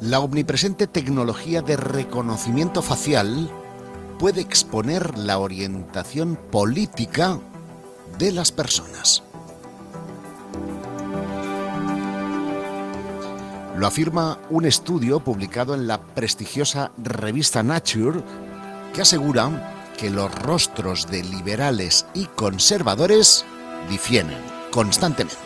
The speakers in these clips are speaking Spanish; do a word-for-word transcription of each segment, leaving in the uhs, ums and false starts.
La omnipresente tecnología de reconocimiento facial puede exponer la orientación política de las personas. Lo afirma un estudio publicado en la prestigiosa revista Nature, que asegura que los rostros de liberales y conservadores difieren constantemente.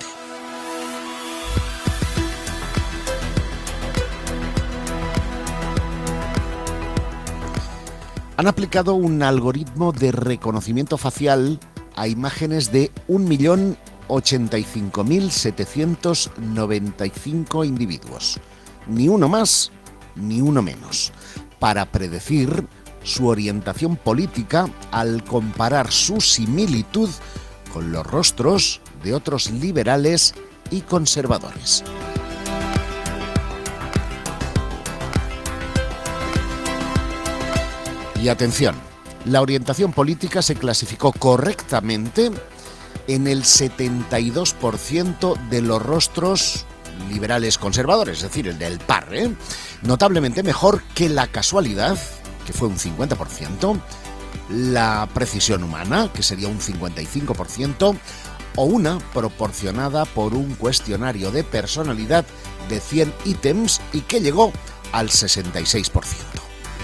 Han aplicado un algoritmo de reconocimiento facial a imágenes de un millón ochenta y cinco mil setecientos noventa y cinco individuos, ni uno más ni uno menos, para predecir su orientación política al comparar su similitud con los rostros de otros liberales y conservadores. Y atención, la orientación política se clasificó correctamente en el setenta y dos por ciento de los rostros liberales conservadores, es decir, el del P A R, ¿eh? Notablemente mejor que la casualidad, que fue un cincuenta por ciento, la precisión humana, que sería un cincuenta y cinco por ciento, o una proporcionada por un cuestionario de personalidad de cien ítems y que llegó al sesenta y seis por ciento.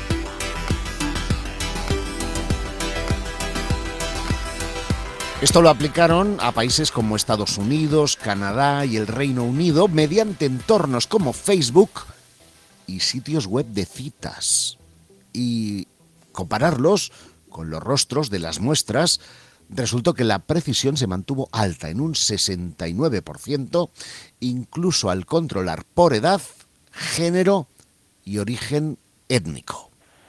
Esto lo aplicaron a países como Estados Unidos, Canadá y el Reino Unido mediante entornos como Facebook y sitios web de citas. Y compararlos con los rostros de las muestras, resultó que la precisión se mantuvo alta en un sesenta y nueve por ciento, incluso al controlar por edad, género y origen étnico.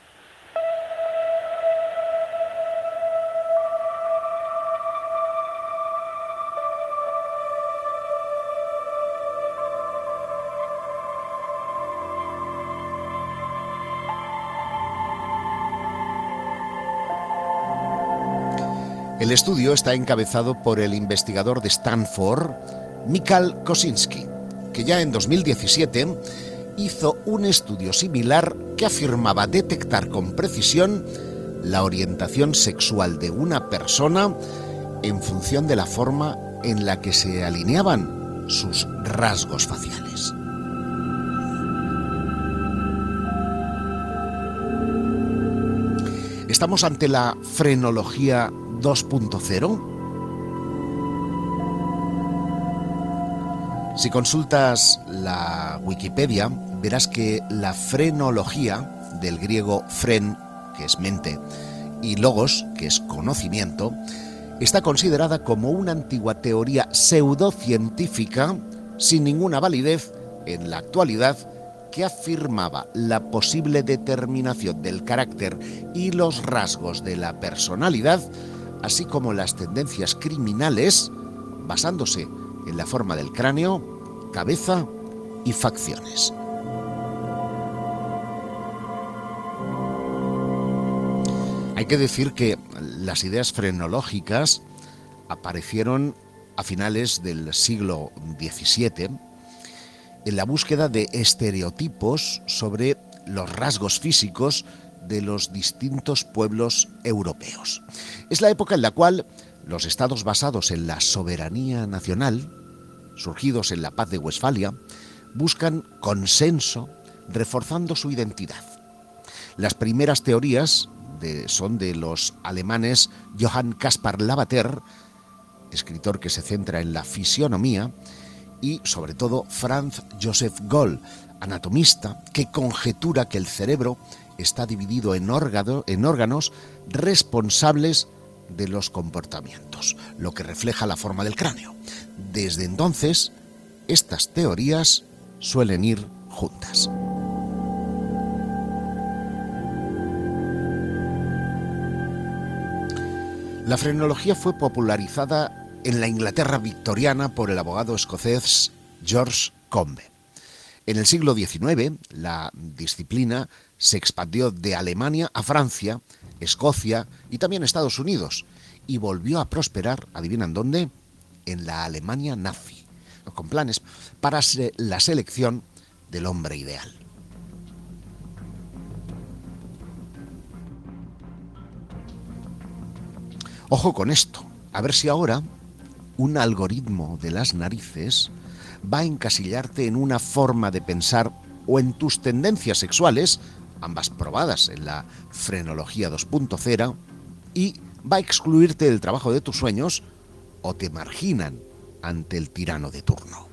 El estudio está encabezado por el investigador de Stanford, Michal Kosinski, que ya en dos mil diecisiete hizo un estudio similar que afirmaba detectar con precisión la orientación sexual de una persona en función de la forma en la que se alineaban sus rasgos faciales. ¿Estamos ante la frenología dos punto cero? Si consultas la Wikipedia, verás que la frenología, del griego fren, que es mente, y logos, que es conocimiento, está considerada como una antigua teoría pseudocientífica sin ninguna validez en la actualidad, que afirmaba la posible determinación del carácter y los rasgos de la personalidad, así como las tendencias criminales, basándose en la forma del cráneo, cabeza y facciones. Hay que decir que las ideas frenológicas aparecieron a finales del siglo diecisiete en la búsqueda de estereotipos sobre los rasgos físicos de los distintos pueblos europeos. Es la época en la cual los estados basados en la soberanía nacional, surgidos en la Paz de Westfalia, buscan consenso, reforzando su identidad. Las primeras teorías de, son de los alemanes Johann Caspar Lavater, escritor que se centra en la fisionomía, y sobre todo Franz Joseph Goll, anatomista, que conjetura que el cerebro está dividido en, órgano, en órganos responsables de los comportamientos, lo que refleja la forma del cráneo. Desde entonces, estas teorías suelen ir juntas. La frenología fue popularizada en la Inglaterra victoriana por el abogado escocés George Combe. En el siglo diecinueve, la disciplina se expandió de Alemania a Francia, Escocia y también Estados Unidos, y volvió a prosperar, ¿adivinan dónde? En la Alemania nazi, con planes para la selección del hombre ideal. Ojo con esto, a ver si ahora un algoritmo de las narices va a encasillarte en una forma de pensar o en tus tendencias sexuales, ambas probadas en la frenología dos punto cero, y va a excluirte del trabajo de tus sueños o te marginan ante el tirano de turno.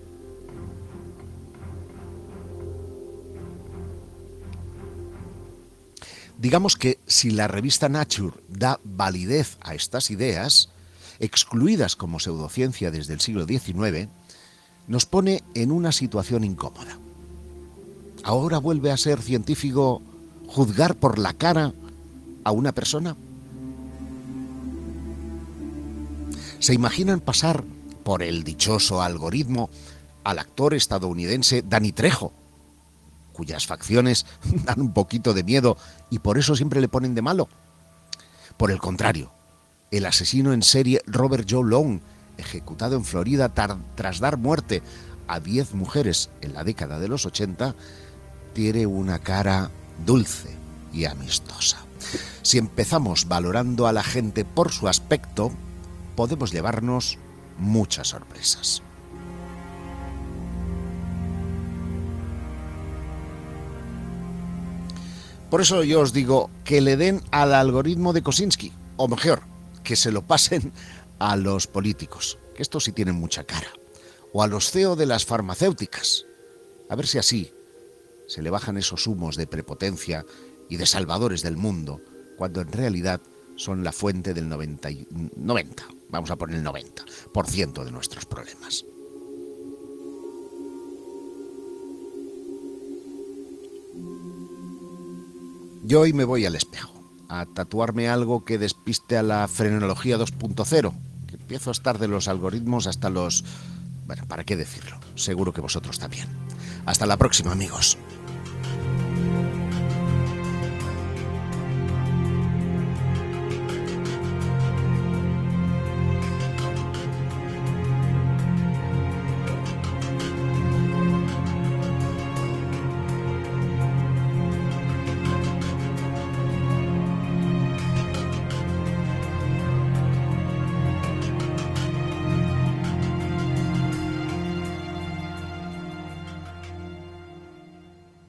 Digamos que si la revista Nature da validez a estas ideas, excluidas como pseudociencia desde el siglo diecinueve, nos pone en una situación incómoda. ¿Ahora vuelve a ser científico juzgar por la cara a una persona? ¿Se imaginan pasar por el dichoso algoritmo al actor estadounidense Danny Trejo, cuyas facciones dan un poquito de miedo y por eso siempre le ponen de malo? Por el contrario, el asesino en serie Robert Joe Long, ejecutado en Florida tras dar muerte a diez mujeres en la década de los ochenta, tiene una cara dulce y amistosa. Si empezamos valorando a la gente por su aspecto, podemos llevarnos muchas sorpresas. Por eso yo os digo que le den al algoritmo de Kosinski, o mejor, que se lo pasen a los políticos, que estos sí tienen mucha cara, o a los C E O de las farmacéuticas, a ver si así se le bajan esos humos de prepotencia y de salvadores del mundo, cuando en realidad son la fuente del noventa, noventa, vamos a poner el noventa por ciento de nuestros problemas. Yo hoy me voy al espejo a tatuarme algo que despiste a la frenología dos punto cero, que empiezo a estar de los algoritmos hasta los... Bueno, ¿para qué decirlo? Seguro que vosotros también. Hasta la próxima, amigos.